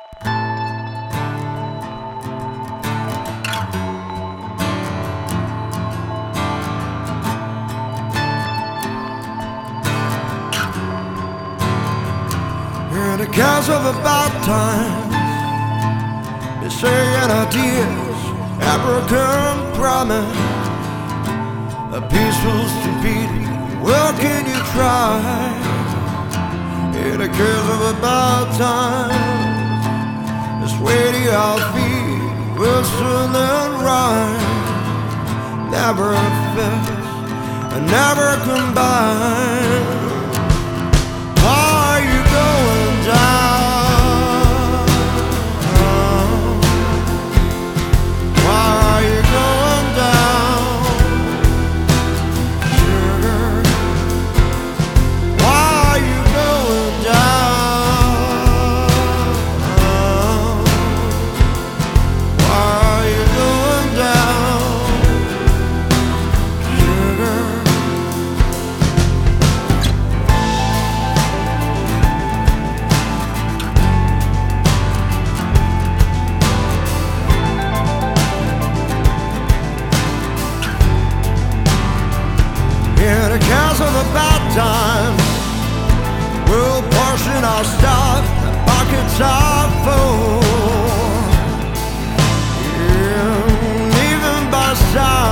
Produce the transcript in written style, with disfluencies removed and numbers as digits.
In the cast of about time, they saying our tears, African promise, a peaceful stupidity. Well, can you try? In the case of about time, the sweaty our feet, whistle and rhyme, never felt and never combined. Are you going down? Why are you going down, sugar? Why are you going down? Why are you going down, sugar? In the cast of about time, we'll portion our stuff, the pockets are full. Yeah, even by side.